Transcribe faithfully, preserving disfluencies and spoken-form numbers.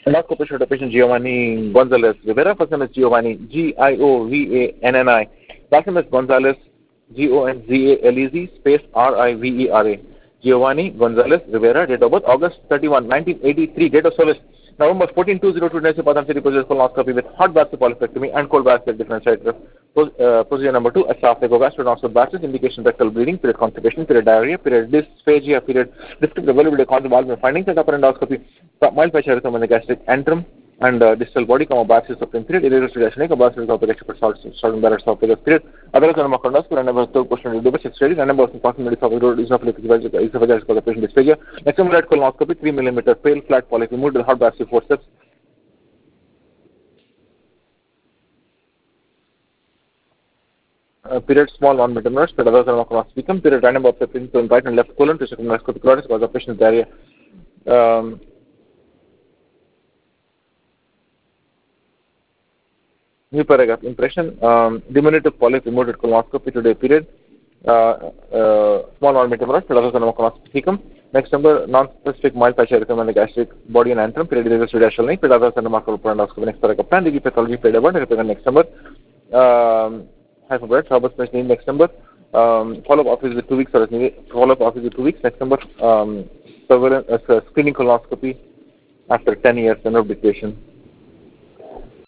Endoscopy showed a patient Giovanni Gonzalez Rivera. First name is Giovanni, G I O V A N N I. Last name is Gonzalez, G O N Z A L E Z, space R I V E R A. Giovanni Gonzalez Rivera, date of birth August thirty-first, nineteen eighty-three, date of service November fourteenth, two thousand two, Tennessee, Padam City, procedure colonoscopy with hot bath polypectomy and cold bath differentiated. Uh, procedure number two, esophagogastroscopic batches, indication rectal bleeding, period constipation, period diarrhea, period dysphagia, period descriptive availability of conjugal findings at upper endoscopy, mild pressure erythema in the gastric antrum and uh, distal body, comma, biopsy supreme period, irreversible biopsy esophagus, salt, salt and better esophagus period, other than endoscopy, and number third question to do basic studies, and number of approximately esophagus, esophagus, for the patient dysphagia, next time right colonoscopy, three millimeter pale, flat polyp removed with hot biopsy, four steps. Uh, period small one millimeter nurse, period other than colonoscopy, period random observation to right and left colon to circumendoscopic clottis cause of patient's diarrhea. Um, New paragraph impression, um, diminutive polyp removed at colonoscopy today period, uh, uh, small one millimeter nurse, period other than colonoscopy. Next number, non-specific mild patch erythema in the gastric body and antrum, period irreversible link, period other than endoscopy. Next paragraph plan, the pathology period about, represent next number. Um, Hyperbaric, Robert's machine, next number. Um, follow-up office with two weeks, or follow-up office with two weeks, next number. Um, surveillance, uh, screening colonoscopy after ten years, no dictation.